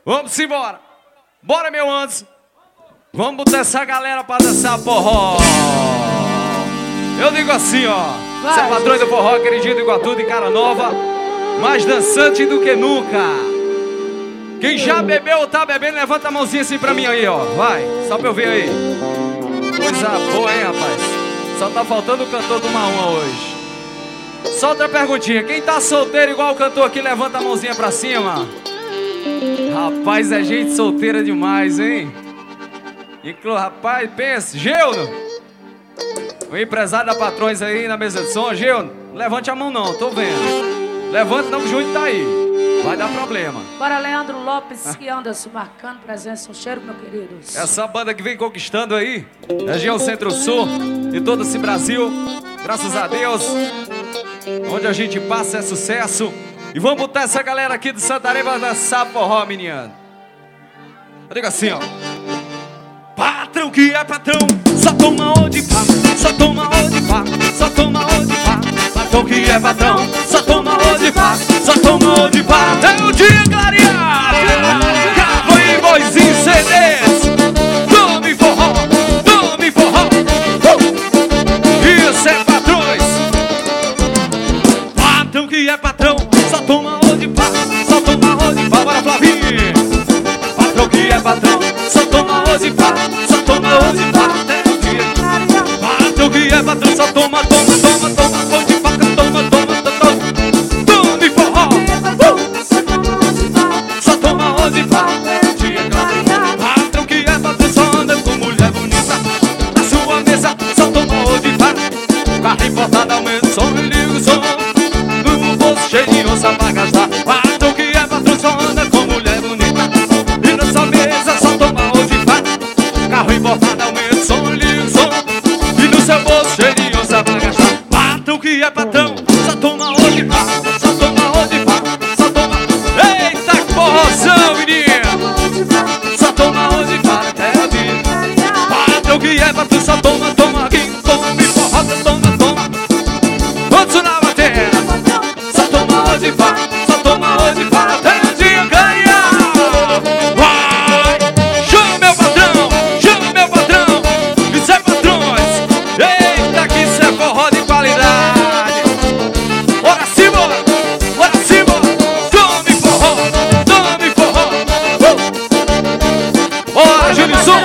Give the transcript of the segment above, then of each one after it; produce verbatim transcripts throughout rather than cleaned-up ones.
Vamos embora. Bora, meu anjo. Vamos botar essa galera pra dançar forró. Eu digo assim, ó. Você é patrão do forró, queridinho do Iguatu, de cara nova, mais dançante do que nunca. Quem já bebeu ou tá bebendo, levanta a mãozinha assim pra mim aí, ó. Vai, só pra eu ver aí. Coisa boa, hein, rapaz. Só tá faltando o cantor do Mauma hoje. Só outra perguntinha. Quem tá solteiro igual o cantor aqui, levanta a mãozinha pra cima. Rapaz, é gente solteira demais, hein? Inclu... Rapaz, pensa. Geuno, o empresário da Patrões aí na mesa de som. Geuno, levante a mão não, tô vendo. Levante não, que o Júnior tá aí. Vai dar problema. Bora, Leandro Lopes e Anderson marcando presença. Um cheiro, meu querido. Essa banda que vem conquistando aí, região Centro-Sul e todo esse Brasil, graças a Deus. Onde a gente passa é sucesso. E vamos botar essa galera aqui de Santarém pra dançar forró, menino. Eu digo assim, ó. Patrão que é patrão, só toma onde pá, só toma onde pá, só toma onde pá. Patrão que é patrão, só toma onde pá, só toma onde pá. É o dia clareado, Cabo e Vozinho C Ds. Tome forró, tome forró. uh! Isso é patrões. Patrão que é patrão, só toma onde pá, só toma onde pá. Bora, Flavinho. Patrão que é patrão, só toma onde pá, só toma onde pá. Até o dia. Patrão que é patrão, só toma, toma, toma, toma onde pá, toma, toma, toma. Tome forró. uh! Só toma onde pá. Até o dia. Patrão que é patrão, só anda com mulher bonita. Na sua mesa, só toma onde pá. Carro importado, aumenta o som e liga o som. No bolso cheio de onça pra gastar. Patrão que é patrão, só anda com mulher bonita. E na sua mesa, só toma onde pá. Carro importado, aumenta o som e liga o som. E no seu bolso cheio de onça pra gastar. Patrão que é patrão, só toma onde pá, só toma onde pá, só toma. Eita, que porrozão, menino! Só toma onde pá, até o dia. Patrão que é patrão, só toma, toma aqui, toma, forró, toma, toma. Outro na bateria. Só toma onde pá, só toma onde pá, até o dia ganhar. Vai! Chama meu patrão, chama meu patrão. Isso é patrões. Eita, que isso é forró de qualidade. Bora cima, bora cima. Tome forró, tome forró. uh! Bora, Junison.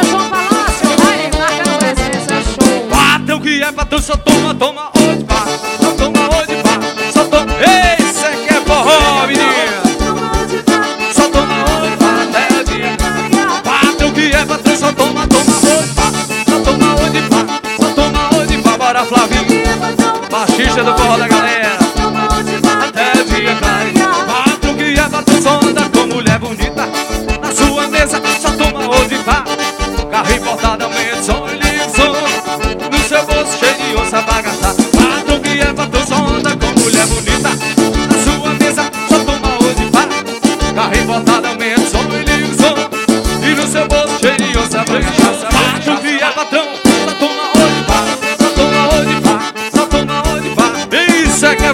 Patrão que é patrão, só toma, toma onde pá, só toma onde pá, só toma. Esse é que é forró, menino. Só toma onde pá, até o dia. Patrão que é patrão, só toma, toma onde pá, só toma onde pá, só toma onde pá. Bora, Flavinho, baixista do forró da galera. Até o dia cai. Patrão que é patrão, só anda com mulher bonita. Na sua mesa, só toma onde pá. Carro importado, aumenta o som e liga o som. No seu bolso cheio de onça pra gastar. Patrão que é patrão, só anda com mulher bonita. Na sua mesa, só toma onde pá. Carro importado, aumenta o som e liga o som. E no seu bolso cheio de onça pra gastar. Patrão que é patrão, só toma onde pá, só toma onde pá, só toma onde pá. Isso é que é